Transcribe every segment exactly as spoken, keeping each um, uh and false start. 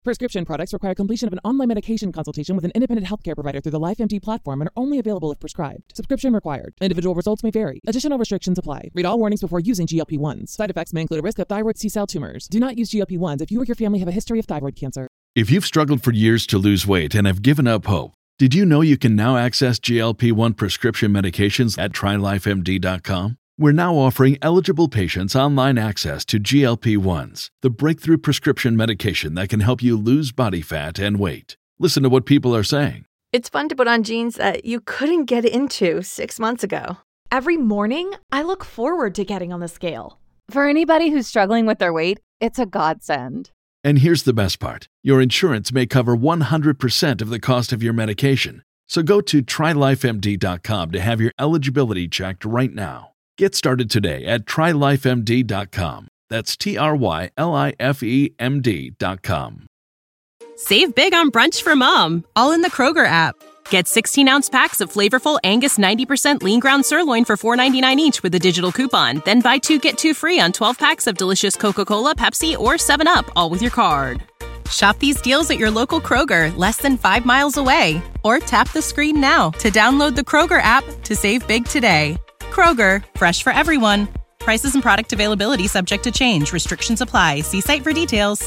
Prescription products require completion of an online medication consultation with an independent healthcare provider through the LifeMD platform and are only available if prescribed. Subscription required. Individual results may vary. Additional restrictions apply. Read all warnings before using G L P ones. Side effects may include a risk of thyroid C-cell tumors. Do not use G L P ones if you or your family have a history of thyroid cancer. If you've struggled for years to lose weight and have given up hope, did you know you can now access G L P one prescription medications at try life M D dot com? We're now offering eligible patients online access to G L P ones, the breakthrough prescription medication that can help you lose body fat and weight. Listen to what people are saying. It's fun to put on jeans that you couldn't get into six months ago. Every morning, I look forward to getting on the scale. For anybody who's struggling with their weight, it's a godsend. And here's the best part. Your insurance may cover one hundred percent of the cost of your medication. So go to try life M D dot com to have your eligibility checked right now. Get started today at try life M D dot com. That's T R Y L I F E M D dot com. Save big on brunch for mom, all in the Kroger app. Get sixteen-ounce packs of flavorful Angus ninety percent lean ground sirloin for four dollars and ninety-nine cents each with a digital coupon. Then buy two, get two free on twelve packs of delicious Coca-Cola, Pepsi, or seven up, all with your card. Shop these deals at your local Kroger, less than five miles away. Or tap the screen now to download the Kroger app to save big today. Kroger, fresh for everyone. Prices and product availability subject to change. Restrictions apply. See site for details.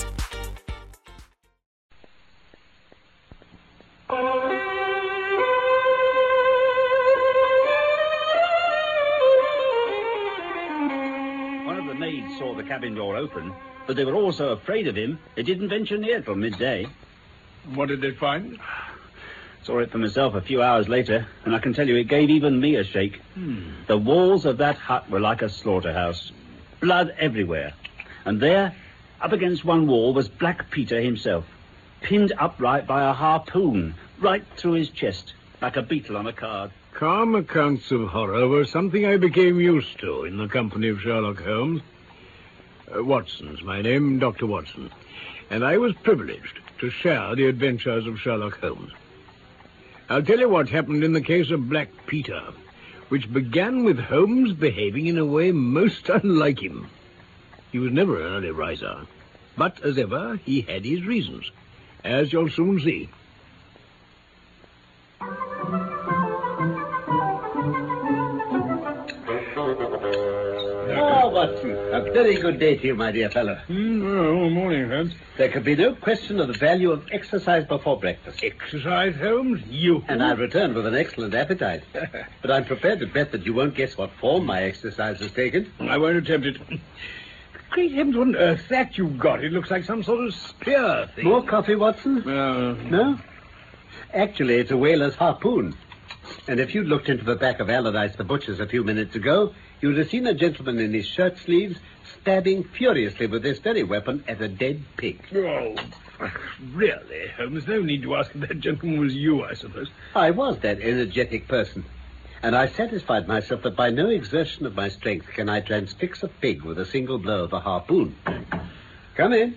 One of the maids saw the cabin door open, but they were all so afraid of him, they didn't venture near till midday. What did they find? Saw it for myself a few hours later, and I can tell you it gave even me a shake. Hmm. The walls of that hut were like a slaughterhouse. Blood everywhere. And there, up against one wall, was Black Peter himself, pinned upright by a harpoon, right through his chest, like a beetle on a card. Calm accounts of horror were something I became used to in the company of Sherlock Holmes. Uh, Watson's my name, Doctor Watson, and I was privileged to share the adventures of Sherlock Holmes. I'll tell you what happened in the case of Black Peter, which began with Holmes behaving in a way most unlike him. He was never an early riser, but as ever, he had his reasons, as you'll soon see. Ah, Watson, a very good day to you, my dear fellow. Mm, oh, morning, Holmes. There could be no question of the value of exercise before breakfast. Exercise, Holmes? You? And I've returned with an excellent appetite. But I'm prepared to bet that you won't guess what form my exercise has taken. I won't attempt it. Great heavens, what on earth that you've got? It looks like some sort of spear thing. More coffee, Watson? Uh, no? Actually, it's a whaler's harpoon. And if you'd looked into the back of Allardyce the Butcher's a few minutes ago, you would have seen a gentleman in his shirt sleeves stabbing furiously with this very weapon at a dead pig. Oh, really, Holmes? No need to ask if that gentleman was you, I suppose. I was that energetic person. And I satisfied myself that by no exertion of my strength can I transfix a pig with a single blow of a harpoon. Come in.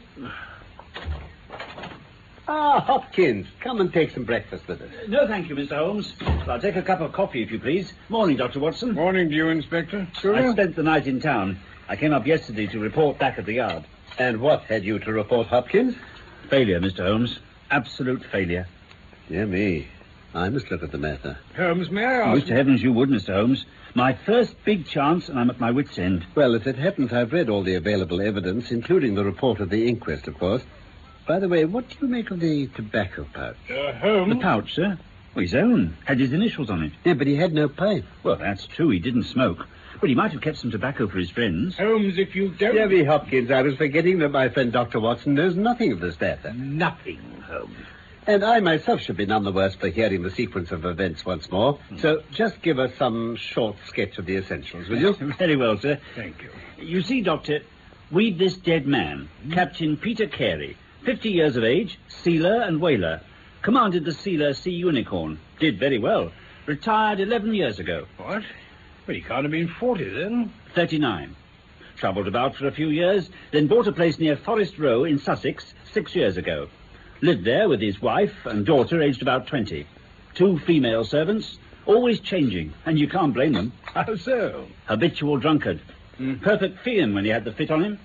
Ah, Hopkins, come and take some breakfast with us. No, thank you, Mister Holmes. I'll take a cup of coffee, if you please. Morning, Doctor Watson. Morning to you, Inspector. I spent the night in town. I came up yesterday to report back at the yard. And what had you to report, Hopkins? Failure, Mister Holmes. Absolute failure. Dear me. I must look at the matter. Holmes, may I ask... Wish to heavens you would, Mister Holmes. My first big chance, and I'm at my wit's end. Well, as it happens, I've read all the available evidence, including the report of the inquest, of course. By the way, what do you make of the tobacco pouch? Uh, Holmes? The pouch, sir? Well, his own. Had his initials on it. Yeah, but he had no pipe. Well, that's true. He didn't smoke. But he might have kept some tobacco for his friends. Holmes, if you don't... Dear me, Hopkins, I was forgetting that my friend Doctor Watson knows nothing of this matter. Nothing, Holmes. And I myself should be none the worse for hearing the sequence of events once more. Hmm. So just give us some short sketch of the essentials, will you? Very well, sir. Thank you. You see, Doctor, we've this dead man, hmm? Captain Peter Carey. Fifty years of age, sealer and whaler. Commanded the sealer Sea Unicorn. Did very well. Retired eleven years ago. What? Well, he can't have been forty then. Thirty-nine. Travelled about for a few years, then bought a place near Forest Row in Sussex six years ago. Lived there with his wife and daughter aged about twenty. Two female servants, always changing, and you can't blame them. How so? Habitual drunkard. Mm. Perfect fiend when he had the fit on him.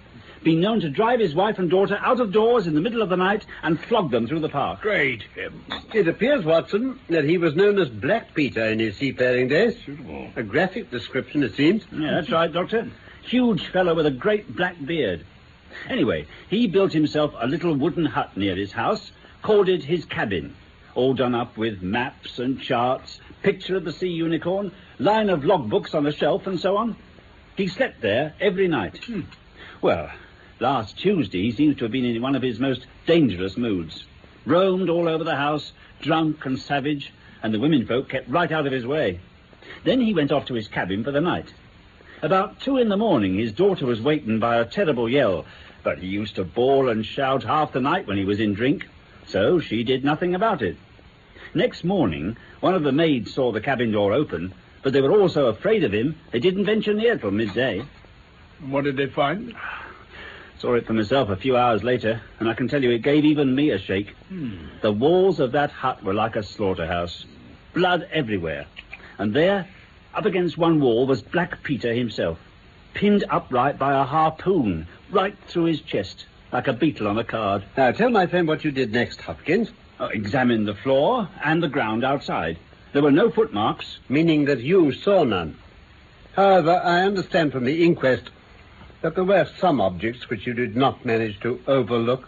been known to drive his wife and daughter out of doors in the middle of the night and flog them through the park. Great heavens. It appears, Watson, that he was known as Black Peter in his seafaring days. Suitable. A graphic description, it seems. Yeah, that's right, Doctor. Huge fellow with a great black beard. Anyway, he built himself a little wooden hut near his house, called it his cabin, all done up with maps and charts, picture of the sea unicorn, line of logbooks on the shelf, and so on. He slept there every night. Hmm. Well, last Tuesday he seems to have been in one of his most dangerous moods. Roamed all over the house, drunk and savage, and the women folk kept right out of his way. Then he went off to his cabin for the night. About two in the morning, his daughter was wakened by a terrible yell, but he used to bawl and shout half the night when he was in drink, so she did nothing about it. Next morning, one of the maids saw the cabin door open, but they were all so afraid of him, they didn't venture near till midday. What did they find? Saw it for myself a few hours later, and I can tell you it gave even me a shake. Hmm. The walls of that hut were like a slaughterhouse. Blood everywhere. And there, up against one wall, was Black Peter himself, pinned upright by a harpoon, right through his chest, like a beetle on a card. Now, tell my friend what you did next, Hopkins. Uh, examined the floor and the ground outside. There were no footmarks. Meaning that you saw none. However, I understand from the inquest that there were some objects which you did not manage to overlook.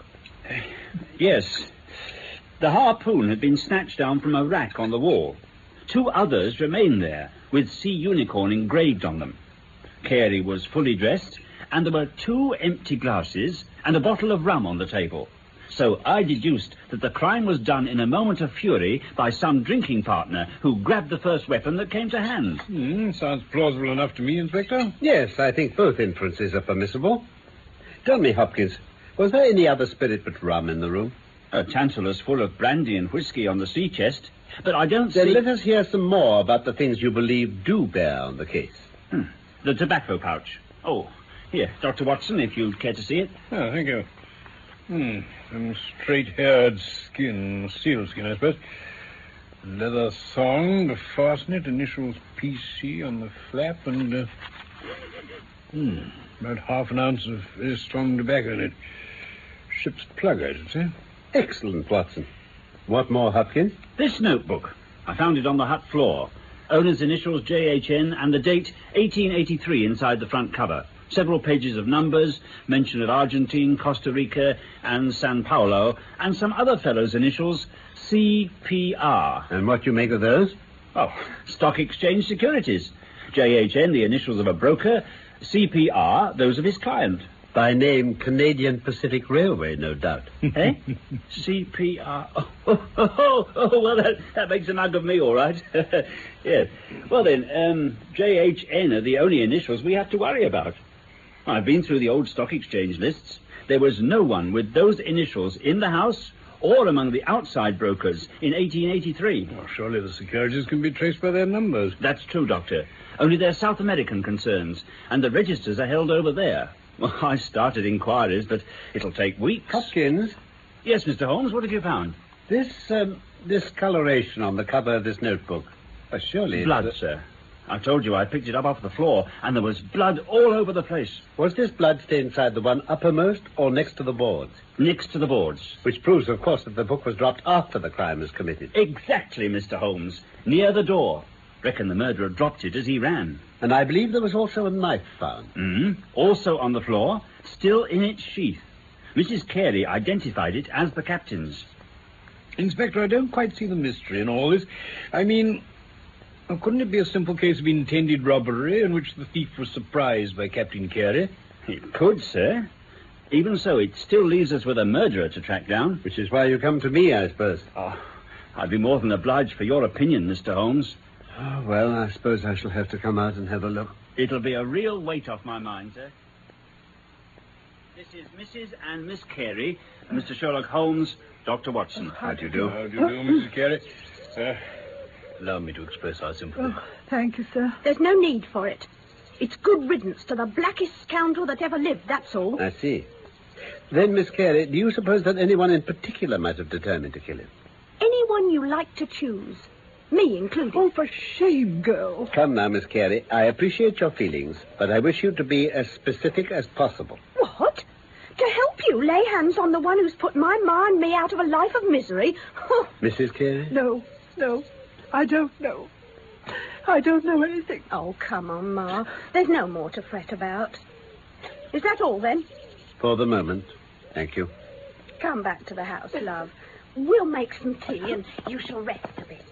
Yes. The harpoon had been snatched down from a rack on the wall. Two others remained there, with Sea Unicorn engraved on them. Carey was fully dressed, and there were two empty glasses and a bottle of rum on the table. So I deduced that the crime was done in a moment of fury by some drinking partner who grabbed the first weapon that came to hand. Hmm, sounds plausible enough to me, Inspector. Yes, I think both inferences are permissible. Tell me, Hopkins, was there any other spirit but rum in the room? A tantalus full of brandy and whiskey on the sea chest, but I don't Then see... let us hear some more about the things you believe do bear on the case. Hmm. The tobacco pouch. Oh, here, Doctor Watson, if you'd care to see it. Oh, thank you. Hmm, some straight-haired skin, sealskin, I suppose. Leather thong to fasten it, initials P C on the flap, and, uh, hmm, about half an ounce of very strong tobacco in it. Ship's plug, I should say. Excellent, Watson. What more, Hopkins? This notebook. I found it on the hut floor. Owner's initials J H N and the date eighteen eighty-three inside the front cover. Several pages of numbers, mention of Argentine, Costa Rica, and San Paulo, and some other fellow's initials, C P R. And what you make of those? Oh, Stock Exchange Securities. J H N, the initials of a broker. C P R, those of his client. By name, Canadian Pacific Railway, no doubt. Eh? C P R. Oh, oh, oh, oh, well, that, that makes a mug of me, all right. Yes. Well, then, um, J H N are the only initials we have to worry about. I've been through the old stock exchange lists. There was no one with those initials in the house or among the outside brokers in eighteen eighty-three. Well, surely the securities can be traced by their numbers. That's true, Doctor. Only they're South American concerns, and the registers are held over there. Well, I started inquiries, but it'll take weeks. Hopkins? Yes, Mister Holmes, what have you found? This, um, discoloration on the cover of this notebook. Uh, surely... Blood, it's, uh, sir. I told you I picked it up off the floor, and there was blood all over the place. Was this blood stain inside the one uppermost or next to the boards? Next to the boards. Which proves, of course, that the book was dropped after the crime was committed. Exactly, Mister Holmes. Near the door. Reckon the murderer dropped it as he ran. And I believe there was also a knife found. Mm-hmm. Also on the floor, still in its sheath. Missus Carey identified it as the captain's. Inspector, I don't quite see the mystery in all this. I mean... Oh, couldn't it be a simple case of intended robbery in which the thief was surprised by Captain Carey? It could, sir. Even so, it still leaves us with a murderer to track down. Which is why you come to me, I suppose. Oh, I'd be more than obliged for your opinion, Mister Holmes. Oh, well, I suppose I shall have to come out and have a look. It'll be a real weight off my mind, sir. This is Missus and Miss Carey, and Mister Sherlock Holmes, Doctor Watson. How do you do? How do you do, Missus Carey? Uh, allow me to express our sympathy. Oh, thank you, sir. There's no need for it. It's good riddance to the blackest scoundrel that ever lived, that's all. I see. Then, Miss Carey, do you suppose that anyone in particular might have determined to kill him? Anyone you like to choose. Me included. Oh, for shame, girl. Come now, Miss Carey. I appreciate your feelings, but I wish you to be as specific as possible. What? To help you lay hands on the one who's put my ma and me out of a life of misery. Missus Carey? No, no, I don't know. I don't know anything. Oh, come on, Ma. There's no more to fret about. Is that all, then? For the moment. Thank you. Come back to the house, love. We'll make some tea and you shall rest a bit.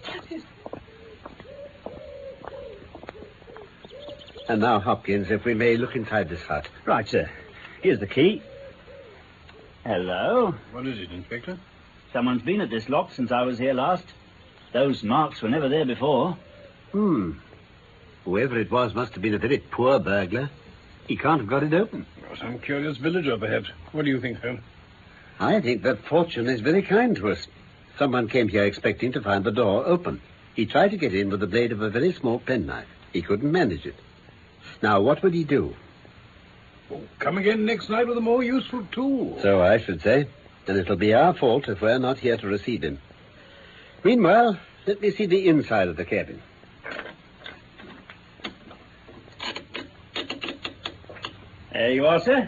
And now, Hopkins, if we may look inside this hut. Right, sir. Here's the key. Hello. What is it, Inspector? Someone's been at this lock since I was here last. Those marks were never there before. Hmm. Whoever it was must have been a very poor burglar. He can't have got it open. Or some curious villager, perhaps. What do you think, Holmes? I think that fortune is very kind to us. Someone came here expecting to find the door open. He tried to get in with the blade of a very small penknife. He couldn't manage it. Now, what would he do? Oh, come again next night with a more useful tool. So I should say. And it'll be our fault if we're not here to receive him. Meanwhile, let me see the inside of the cabin. There you are, sir.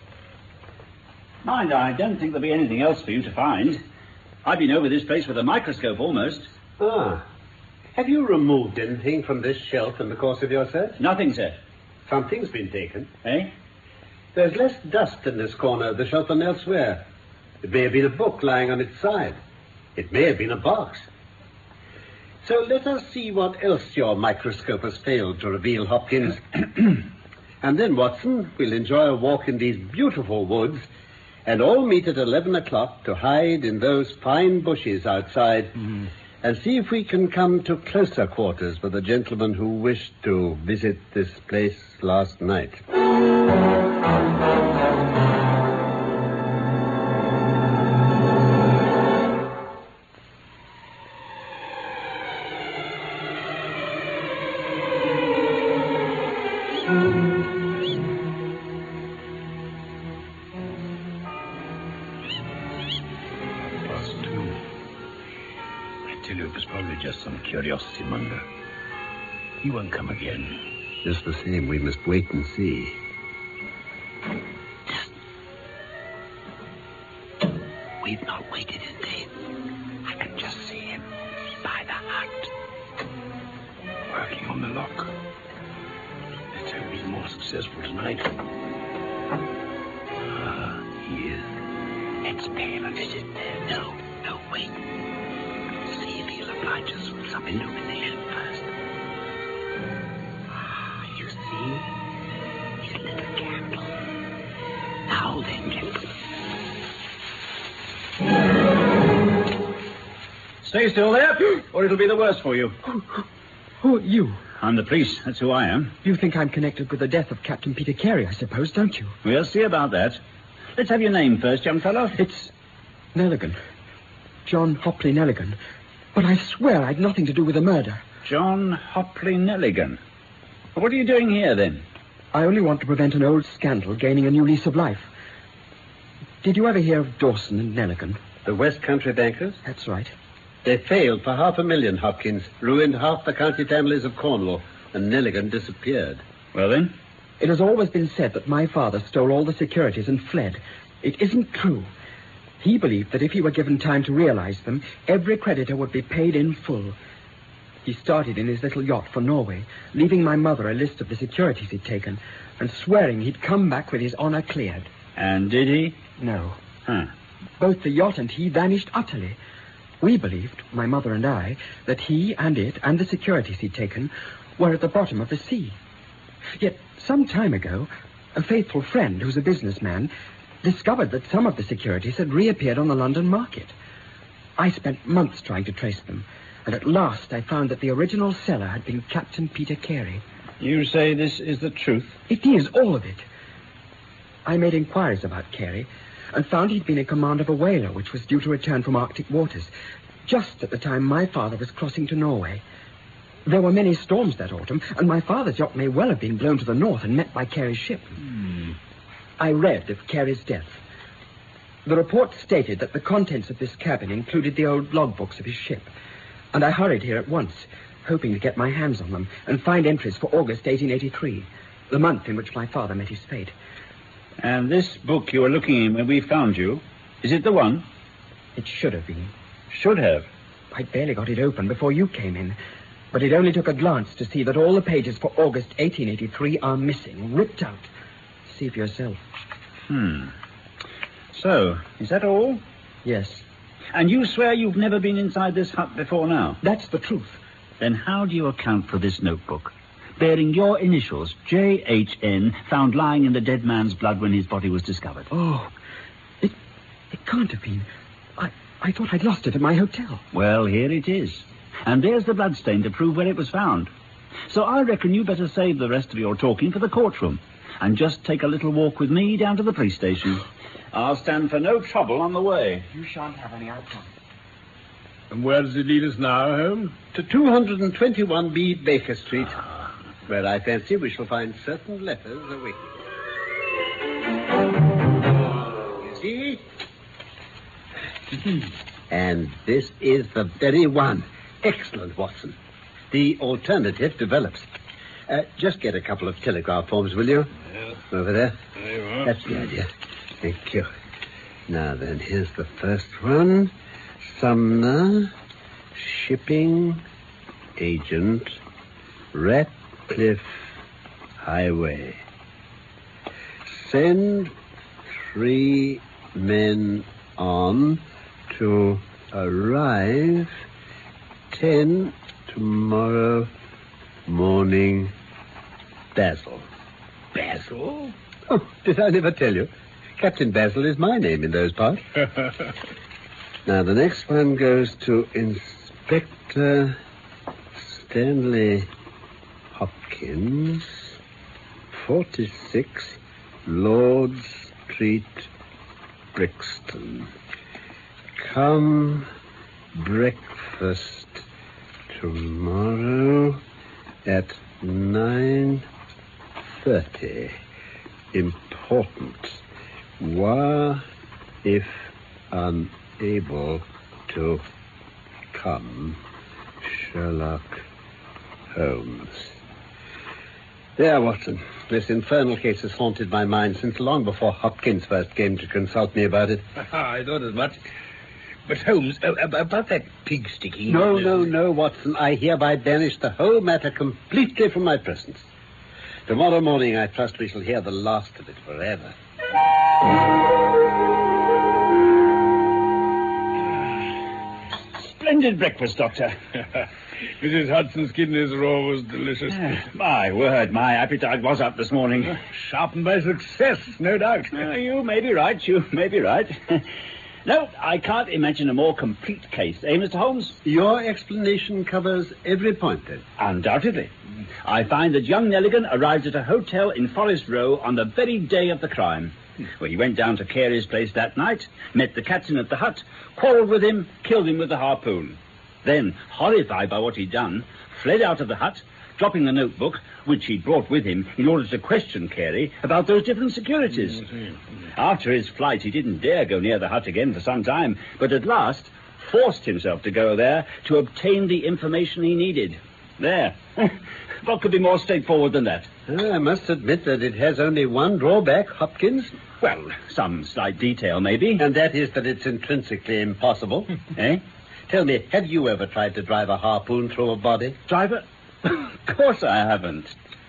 Mind, I don't think there'll be anything else for you to find. I've been over this place with a microscope almost. Ah. Have you removed anything from this shelf in the course of your search? Nothing, sir. Something's been taken. Eh? There's less dust in this corner of the shelf than elsewhere. It may have been a book lying on its side. It may have been a box. So let us see what else your microscope has failed to reveal, Hopkins. And then, Watson, we'll enjoy a walk in these beautiful woods and all meet at eleven o'clock to hide in those fine bushes outside mm. and see if we can come to closer quarters with the gentleman who wished to visit this place last night. Some curiosity monger. He won't come again. Just the same, we must wait and see. We've not waited in vain. I can just see him by the hut. Working on the lock. Let's hope he's more successful tonight. Ah, he is. Let's pay him a visit. No, no, wait. See if he'll oblige us with some illumination first. Ah, you see? His little candle. Now then, gentlemen. Stay still there, or it'll be the worse for you. Who, who are you? I'm the police. That's who I am. You think I'm connected with the death of Captain Peter Carey, I suppose, don't you? We'll see about that. Let's have your name first, young fellow. It's Nelligan. John Hopley Nelligan. But I swear I'd nothing to do with the murder. John Hopley Nelligan. What are you doing here, then? I only want to prevent an old scandal gaining a new lease of life. Did you ever hear of Dawson and Nelligan? The West Country bankers? That's right. They failed for half a million, Hopkins, ruined half the county families of Cornwall, and Nelligan disappeared. Well, then? It has always been said that my father stole all the securities and fled. It isn't true. He believed that if he were given time to realize them, every creditor would be paid in full. He started in his little yacht for Norway, leaving my mother a list of the securities he'd taken, and swearing he'd come back with his honor cleared. And did he? No. Huh. Both the yacht and he vanished utterly. We believed, my mother and I, that he and it and the securities he'd taken were at the bottom of the sea. Yet, some time ago, a faithful friend who's a businessman discovered that some of the securities had reappeared on the London market. I spent months trying to trace them, and at last I found that the original seller had been Captain Peter Carey. You say this is the truth? It is, all of it. I made inquiries about Carey and found he'd been in command of a whaler which was due to return from Arctic waters, just at the time my father was crossing to Norway. There were many storms that autumn, and my father's yacht may well have been blown to the north and met by Carey's ship. Hmm. I read of Carey's death. The report stated that the contents of this cabin included the old logbooks of his ship, and I hurried here at once, hoping to get my hands on them and find entries for August eighteen eighty-three, the month in which my father met his fate. And this book you were looking in when we found you, is it the one? It should have been. Should have? I barely got it open before you came in. But it only took a glance to see that all the pages for August eighteen eighty-three are missing, ripped out. See for yourself. Hmm. So, is that all? Yes. And you swear you've never been inside this hut before now? That's the truth. Then how do you account for this notebook, bearing your initials, J H N, found lying in the dead man's blood when his body was discovered? Oh, it it can't have been. I, I thought I'd lost it at my hotel. Well, here it is. And there's the bloodstain to prove where it was found. So I reckon you better save the rest of your talking for the courtroom and just take a little walk with me down to the police station. I'll stand for no trouble on the way. You shan't have any outcome. And where does it lead us now, Holmes? To two hundred twenty-one B Baker Street, where I fancy we shall find certain letters awaiting. You see? And this is the very one. Excellent, Watson. The alternative develops. Uh, just get a couple of telegraph forms, will you? Yes. Over there. There you are. That's the idea. Thank you. Now then, here's the first one. Sumner, shipping agent, Ratcliffe Highway. Send three men on to arrive ten tomorrow morning. Basil. Basil? Oh, did I never tell you? Captain Basil is my name in those parts. Now, the next one goes to Inspector Stanley Hopkins, forty-six Lord Street, Brixton. Come breakfast tomorrow at nine thirty. Important. Were, if unable to come, Sherlock Holmes. There, Watson. This infernal case has haunted my mind since long before Hopkins first came to consult me about it. I thought as much. But, Holmes, uh, about that pig sticking... No, no, no, Watson. I hereby banish the whole matter completely from my presence. Tomorrow morning, I trust we shall hear the last of it forever. Splendid breakfast, Doctor. Missus Hudson's kidneys are always delicious. My word, my appetite was up this morning. Sharpened by success, no doubt. Uh, you may be right, you may be right. No, I can't imagine a more complete case, eh, Mister Holmes? Your explanation covers every point, then? Undoubtedly. I find that young Nelligan arrived at a hotel in Forest Row on the very day of the crime. Well, he went down to Carey's place that night, met the captain at the hut, quarreled with him, killed him with the harpoon. Then, horrified by what he'd done, fled out of the hut, dropping the notebook, which he'd brought with him in order to question Carey about those different securities. After his flight, he didn't dare go near the hut again for some time, but at last forced himself to go there to obtain the information he needed. There. What could be more straightforward than that? Uh, I must admit that it has only one drawback, Hopkins. Well, some slight detail, maybe. And that is that it's intrinsically impossible. Eh? Tell me, have you ever tried to drive a harpoon through a body? Drive a... Of course I haven't.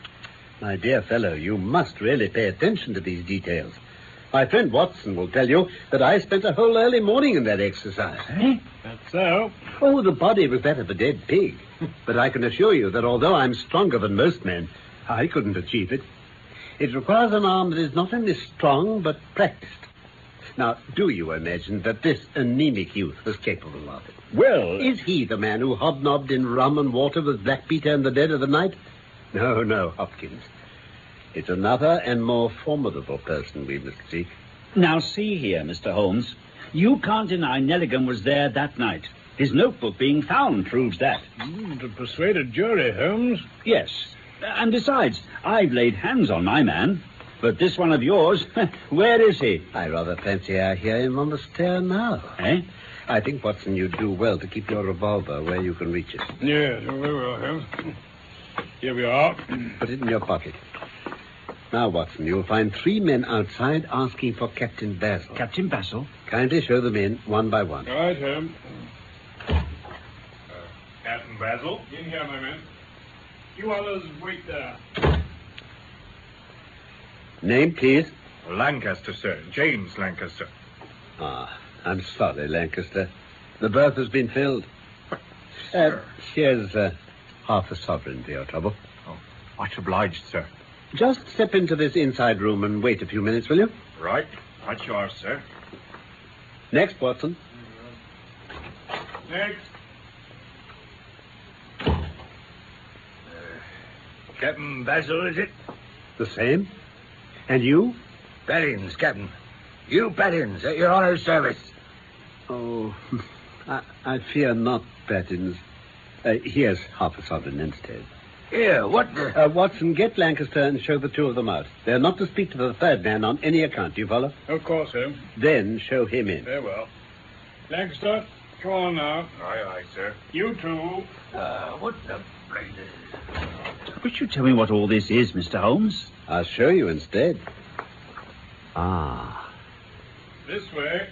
My dear fellow, you must really pay attention to these details. My friend Watson will tell you that I spent a whole early morning in that exercise. Eh? That's so. Oh, the body was that of a dead pig. But I can assure you that although I'm stronger than most men, I couldn't achieve it. It requires an arm that is not only strong, but practiced. Now, do you imagine that this anemic youth was capable of it? Well... Is he the man who hobnobbed in rum and water with Black Peter in the dead of the night? No, no, Hopkins. It's another and more formidable person we must seek. Now, see here, Mister Holmes. You can't deny Nelligan was there that night. His notebook being found proves that. Mm, to persuade a jury, Holmes. Yes. And besides, I've laid hands on my man. But this one of yours, where is he? I rather fancy I hear him on the stair now. Eh? I think, Watson, you'd do well to keep your revolver where you can reach it. Yes, very well, Holmes. Here we are. Put it in your pocket. Now, Watson, you'll find three men outside asking for Captain Basil. Captain Basil? Kindly show them in one by one. All right, Holmes. Uh, Captain Basil, in here, my men. You others wait there. Name, please. Lancaster, sir. James Lancaster. Ah, I'm sorry, Lancaster. The berth has been filled. Uh, here's uh, half a sovereign for your trouble. Oh, much obliged, sir. Just step into this inside room and wait a few minutes, will you? Right. Right you are, sir. Next, Watson. Next. Uh, Captain Basil, is it? The same. And you? Bellins, Captain. You Bellins, at your honour's service. Oh, I, I fear not, Battins. Uh, here's half a sovereign instead. Here, what the... Uh, Watson, get Lancaster and show the two of them out. They're not to speak to the third man on any account, do you follow? Of course, sir. Then show him in. Very well. Lancaster, come on now. Aye, aye, sir. You too. Uh, what the blazes? Could you tell me what all this is, Mister Holmes? I'll show you instead. Ah. This way.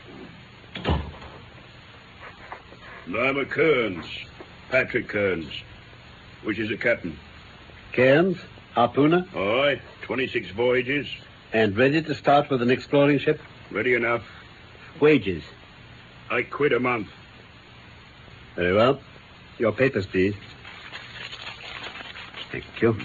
I'm a Kearns. Patrick Kearns. Which is a captain. Cairns, harpooner. Aye, twenty-six voyages. And ready to start with an exploring ship? Ready enough. Wages? I quit a month. Very well. Your papers, please. Thank you.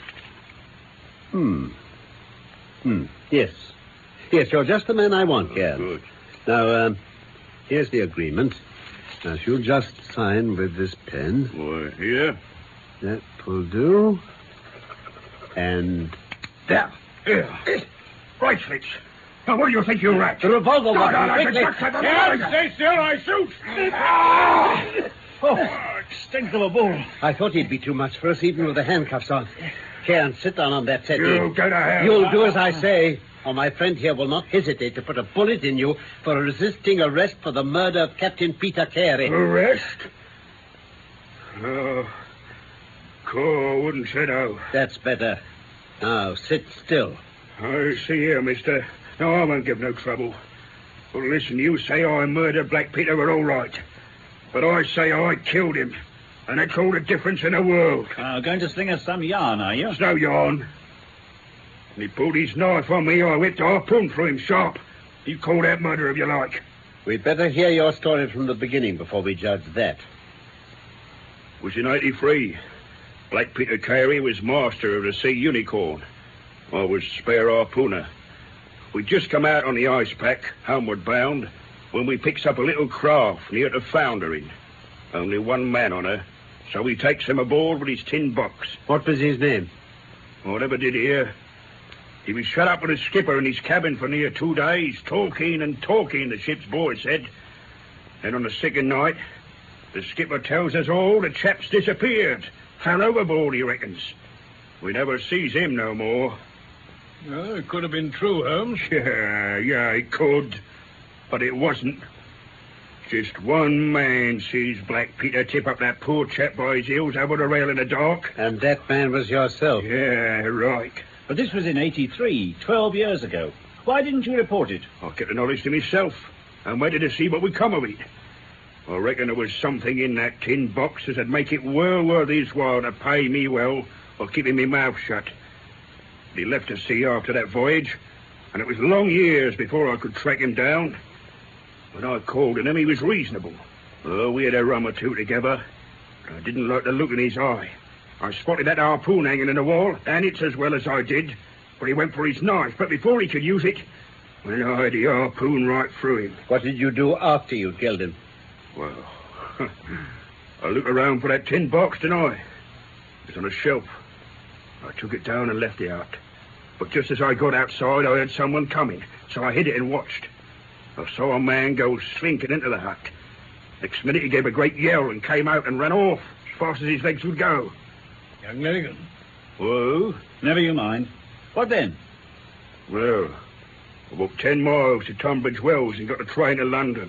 Hmm. Hmm. Yes. Yes, you're just the man I want, Oh, Cairns. good. Now, um, here's the agreement. Now, if you'll just sign with this pen. Why, here? That will do. And... There. Here. Right, Fitz. Now, where do you think you're at? The revolver, No, Watson, no, no, quickly. it's back to the Yes, lawyer. stay still, I shoot. Ah! Oh, Stink of a bull. I thought he'd be too much for us, even with the handcuffs on. Cairns, sit down on that settee. You go to hell. You'll do as I say, or my friend here will not hesitate to put a bullet in you for resisting arrest for the murder of Captain Peter Carey. Arrest? Oh, cool, wouldn't say no. That's better. Now, sit still. I see here, mister. No, I won't give no trouble. Well, listen, you say I murdered Black Peter, we're all right. But I say I killed him. And that's all the difference in the world. Uh, going to sling us some yarn, are you? There's no yarn. When he pulled his knife on me, I whipped a harpoon through him sharp. You call that murder if you like. We'd better hear your story from the beginning before we judge that. It was in eighty-three. Black Peter Carey was master of the Sea Unicorn. I was spare harpooner. We'd just come out on the ice pack, homeward bound, when we picks up a little craft near to foundering. Only one man on her, so he takes him aboard with his tin box. What was his name? Whatever did hear. He was shut up with his skipper in his cabin for near two days, talking and talking, the ship's boy said. Then on the second night, the skipper tells us all the chap's disappeared. Fell overboard, he reckons. We never sees him no more. Well, it could have been true, Holmes. Yeah, yeah, it could. But it wasn't. Just one man sees Black Peter tip up that poor chap by his heels over the rail in the dark. And that man was yourself. Yeah, right. But this was in eighty-three, twelve years ago. Why didn't you report it? I kept the knowledge to myself and waited to see what would come of it. I reckon there was something in that tin box that'd make it well worth his while to pay me well or keeping me mouth shut. But he left the sea after that voyage, and it was long years before I could track him down. When I called on him, he was reasonable. Oh, we had a rum or two together, but I didn't like the look in his eye. I spotted that harpoon hanging in the wall, and it's as well as I did, but he went for his knife, but before he could use it, well, I had the harpoon right through him. What did you do after you killed him? Well, I looked around for that tin box, didn't I? It was on a shelf. I took it down and left it out. But just as I got outside, I heard someone coming, so I hid it and watched. I saw a man go slinking into the hut. Next minute, he gave a great yell and came out and ran off as fast as his legs would go. Young Milligan. Whoa. Never you mind. What then? Well, I walked ten miles to Tunbridge Wells and got a train to London.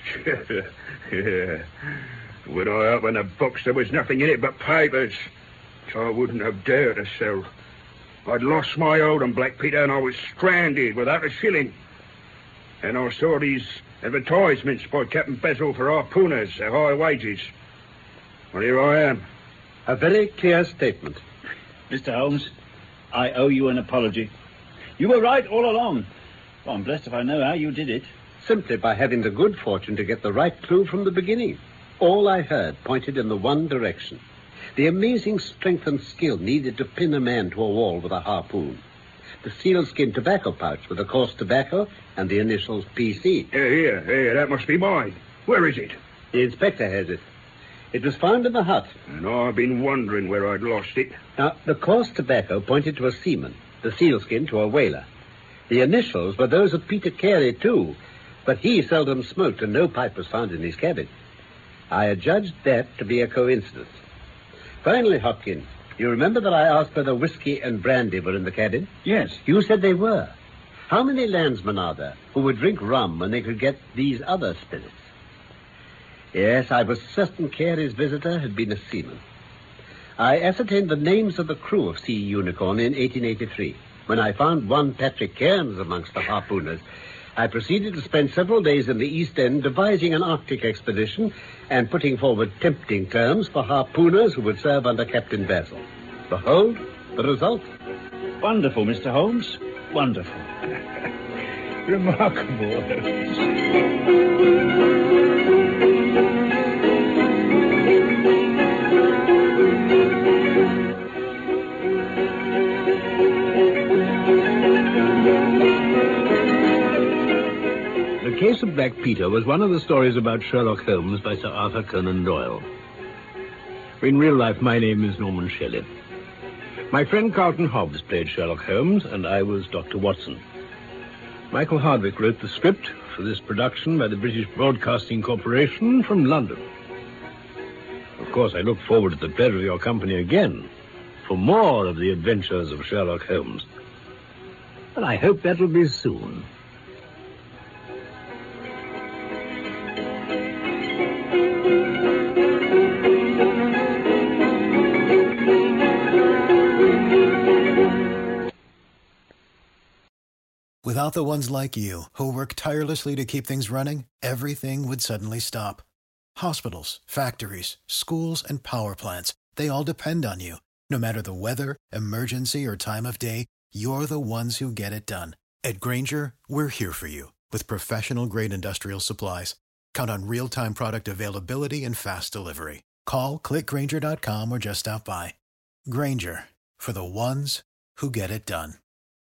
Yeah. When I opened the box, there was nothing in it but papers, which I wouldn't have dared to sell. I'd lost my old and Black Peter, and I was stranded without a shilling. And I saw these advertisements by Captain Basil for harpooners at high wages. Well, here I am. A very clear statement. Mister Holmes, I owe you an apology. You were right all along. Well, I'm blessed if I know how you did it. Simply by having the good fortune to get the right clue from the beginning. All I heard pointed in the one direction. The amazing strength and skill needed to pin a man to a wall with a harpoon. The sealskin tobacco pouch with the coarse tobacco and the initials P C. Here, here, here, that must be mine. Where is it? The inspector has it. It was found in the hut. And I've been wondering where I'd lost it. Now, the coarse tobacco pointed to a seaman, the sealskin to a whaler. The initials were those of Peter Carey, too, but he seldom smoked and no pipe was found in his cabin. I adjudged that to be a coincidence. Finally, Hopkins, you remember that I asked whether whiskey and brandy were in the cabin? Yes. You said they were. How many landsmen are there who would drink rum when they could get these other spirits? Yes, I was certain Carey's visitor had been a seaman. I ascertained the names of the crew of Sea Unicorn in eighteen eighty-three. When I found one Patrick Cairns amongst the harpooners, I proceeded to spend several days in the East End devising an Arctic expedition and putting forward tempting terms for harpooners who would serve under Captain Basil. Behold, the result. Wonderful, Mister Holmes. Wonderful. Remarkable. The Case of Black Peter was one of the stories about Sherlock Holmes by Sir Arthur Conan Doyle. In real life, my name is Norman Shelley. My friend Carlton Hobbs played Sherlock Holmes, and I was Doctor Watson. Michael Hardwick wrote the script for this production by the British Broadcasting Corporation from London. Of course, I look forward to the pleasure of your company again for more of the adventures of Sherlock Holmes. And I hope that will be soon. Without the ones like you, who work tirelessly to keep things running, everything would suddenly stop. Hospitals, factories, schools, and power plants, they all depend on you. No matter the weather, emergency, or time of day, you're the ones who get it done. At Grainger, we're here for you with professional-grade industrial supplies. Count on real-time product availability and fast delivery. Call, click Grainger dot com, or just stop by. Grainger, for the ones who get it done.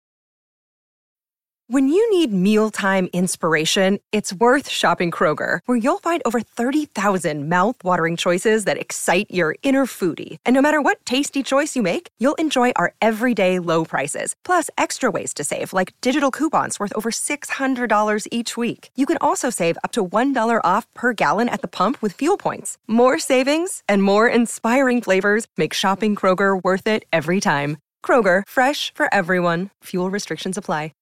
When you need mealtime inspiration, it's worth shopping Kroger, where you'll find over thirty thousand mouth-watering choices that excite your inner foodie. And no matter what tasty choice you make, you'll enjoy our everyday low prices, plus extra ways to save, like digital coupons worth over six hundred dollars each week. You can also save up to one dollar off per gallon at the pump with fuel points. More savings and more inspiring flavors make shopping Kroger worth it every time. Kroger, fresh for everyone. Fuel restrictions apply.